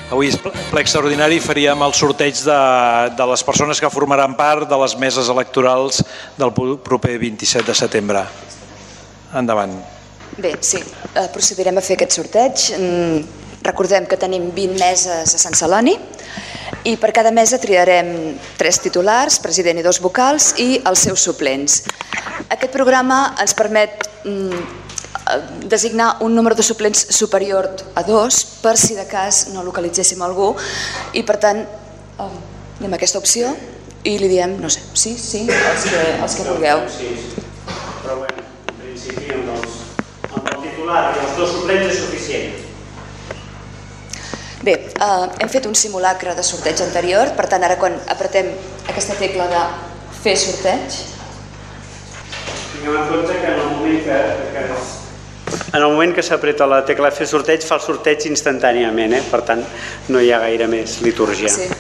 Avui és ple extraordinari i faríem el sorteig de les persones que formaran part de les meses electorals del proper 27 de setembre. Endavant. Bé, sí, procedirem a fer aquest sorteig. Recordem que tenim 20 meses a Sant Celoni i per cada mesa triarem 3 titulars, president i 2 vocals i els seus suplents. Aquest programa ens permet designar un número de suplents superior a 2 per si de cas no localitzéssim algú i per tant anem a aquesta opció i li diem, no sé, sí, els que vulgueu. Però bé, en principi amb el titular i els 2 suplents és suficient. Bé, hem fet un simulacre de sorteig anterior, per tant ara quan apretem aquesta tecla de fer sorteig... Tinguem en compte que en el moment que s'apreta la tecla fer sorteig fa el sorteig instantàniament, per tant no hi ha gaire més litúrgia. Sí.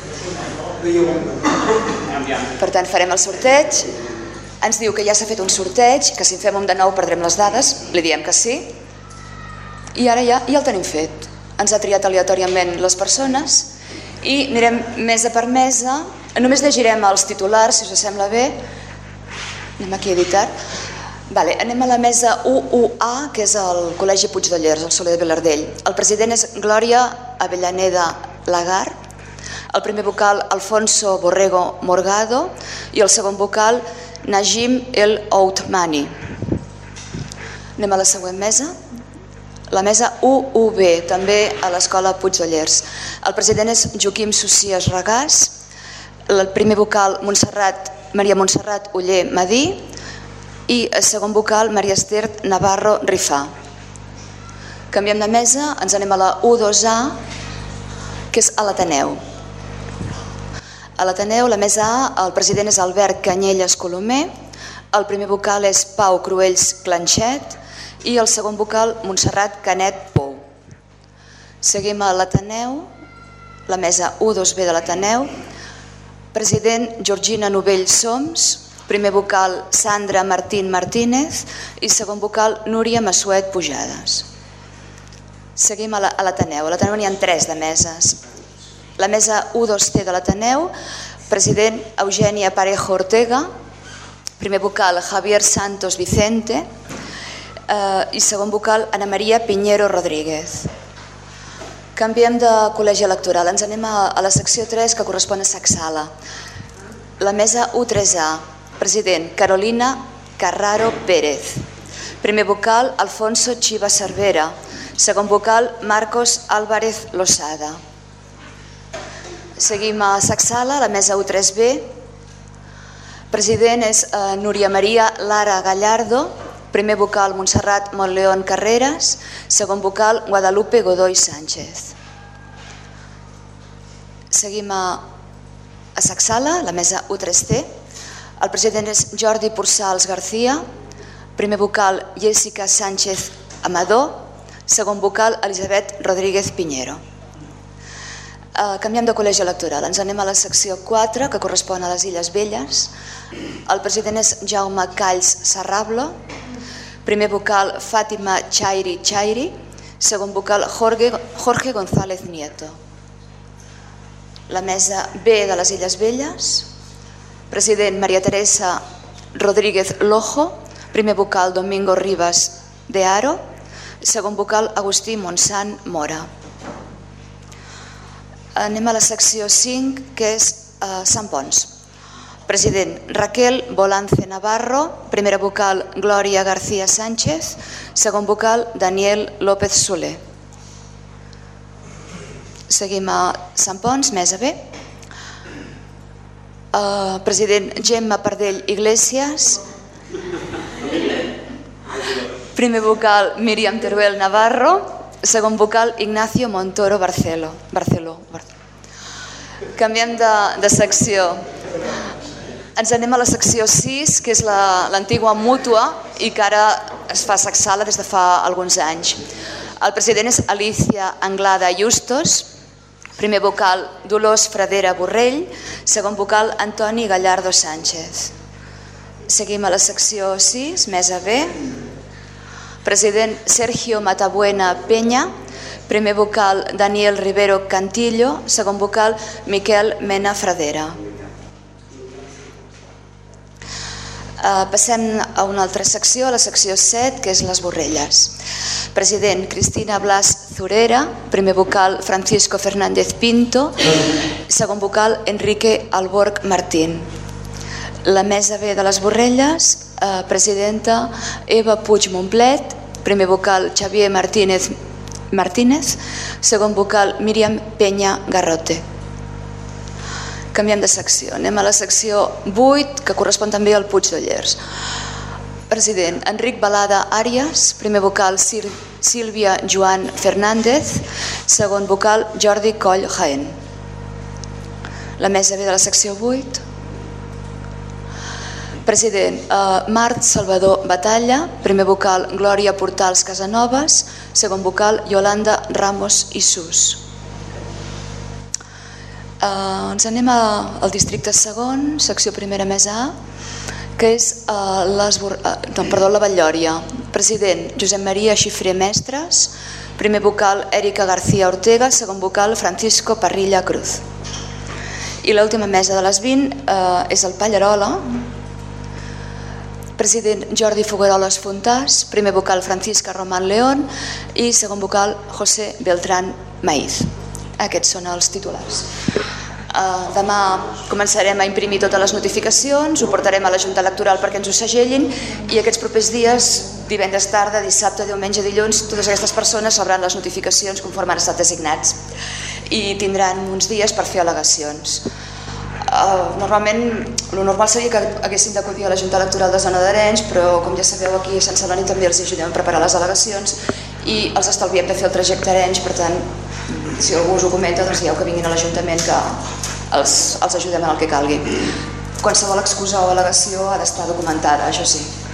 Per tant farem el sorteig, ens diu que ja s'ha fet un sorteig, que si en fem un de nou perdrem les dades, li diem que sí i ara ja el tenim fet. Ens ha triat aleatòriament les persones i anirem mesa per mesa, només llegirem els titulars si us sembla bé. Anem aquí a editar. Anem a la mesa 1A, que és el Col·legi Puig de Llers, al Soler de Vilardell. El president és Glòria Avellaneda Lagar, el primer vocal Alfonso Borrego Morgado i el segon vocal Najim El Outmani. Anem a la següent mesa. La mesa 1UB, també a l'Escola Puig de Llers. El president és Joaquim Socias Regàs, el primer vocal Maria Montserrat Oller Madí i el segon vocal Maria Esther Navarro Rifà. Canviem de mesa, ens anem a la U2A, que és a l'Ateneu. A l'Ateneu, la mesa A, el president és Albert Canyelles Colomer, el primer vocal és Pau Cruells Clanxet i el segon vocal Montserrat Canet Pou. Seguim a l'Ateneu, la mesa U2B de l'Ateneu, president Georgina Novell Soms, primer vocal Sandra Martín Martínez i segon vocal Núria Massuet Pujades. Seguim a l'Ateneu. A l'Ateneu n'hi ha 3 de meses. La mesa U2C de l'Ateneu, president Eugènia Parejo Ortega, primer vocal Javier Santos Vicente i segon vocal Ana Maria Piñero Rodríguez. Canviem de col·legi electoral. Ens anem a la secció 3 que correspon a Sacsala. La mesa U3A, president Carolina Carraro Pérez, primer vocal Alfonso Chiva Cervera, segon vocal Marcos Álvarez Losada. Seguim a Sacsala, la mesa U3B, president és Núria Maria Lara Gallardo, primer vocal Montserrat Montleón Carreras, segon vocal Guadalupe Godoy Sánchez. Seguim a Sacsala, la mesa U3C, el president és Jordi Porçals García, primer vocal Jessica Sánchez Amador, segon vocal Elisabet Rodríguez Piñero. Canviem de col·legi electoral, ens anem a la secció 4 que correspon a les Illes Belles. El president és Jaume Calls Sarrablo, primer vocal Fàtima Chairi, segon vocal Jorge González Nieto. La mesa B de les Illes Belles, president Maria Teresa Rodríguez Lojo, primer vocal Domingo Rivas de Haro, segon vocal Agustí Montsant Mora. Anem a la secció 5, que és Sant Pons. President Raquel Bolance Navarro, primera vocal Glòria García Sánchez, segon vocal Daniel López Soler. Seguim a Sant Pons, mesa B. President Gemma Pardell Iglesias, primer vocal Míriam Teruel Navarro, segon vocal Ignacio Montoro Barceló. Canviem de secció. Ens anem a la secció 6, que és l'antigua mútua i que ara es fa a Sacsala des de fa alguns anys. El president és Alicia Anglada Justos, primer vocal Dolors Fradera Borrell, segon vocal Antoni Gallardo Sánchez. Seguim a la secció 6, mesa B. President Sergio Matabuena Peña, primer vocal Daniel Rivero Cantillo, segon vocal Miquel Mena Fradera. Passem a una altra secció, a la secció 7, que és les borrelles. President Cristina Blas Zurera, primer vocal Francisco Fernández Pinto, segon vocal Enrique Alborg Martín. La mesa B de les borrelles, presidenta Eva Puig Montplet, primer vocal Xavier Martínez, segon vocal Míriam Peña Garrote. Canviem de secció, anem a la secció 8, que correspon també al Puig de Llers. President Enric Balada Àrias, primer vocal Sílvia Joan Fernández, segon vocal Jordi Coll Jaén. La mesa B de la secció 8. President Mart Salvador Batalla, primer vocal Glòria Portals Casanovas, segon vocal Yolanda Ramos Isús. Ens anem al districte segon, secció primera mesa A, que és la Batllòria. President Josep Maria Xifré Mestres, primer vocal Èrica García Ortega, segon vocal Francisco Parrilla Cruz. I l'última mesa de les 20 és el Pallarola. President Jordi Fogueroles Fontàs, primer vocal Francisca Román León i segon vocal José Beltrán Maíz. Aquests són els titulars. Demà començarem a imprimir totes les notificacions, ho portarem a la Junta Electoral perquè ens ho segellin i aquests propers dies, divendres tarda, dissabte, diumenge, dilluns, totes aquestes persones rebran les notificacions conforme han estat designats i tindran uns dies per fer al·legacions. Normalment, el normal seria que haguessin d'acudir a la Junta Electoral de Zona d'Arenys, però com ja sabeu aquí a Sant Celoni també els ajudem a preparar les al·legacions i els estalviem de fer el trajecte a Arenys, per tant, si algú us ho comenta, doncs dieu que vinguin a l'Ajuntament que els ajudem en el que calgui. Qualsevol excusa o al·legació ha d'estar documentada, això sí.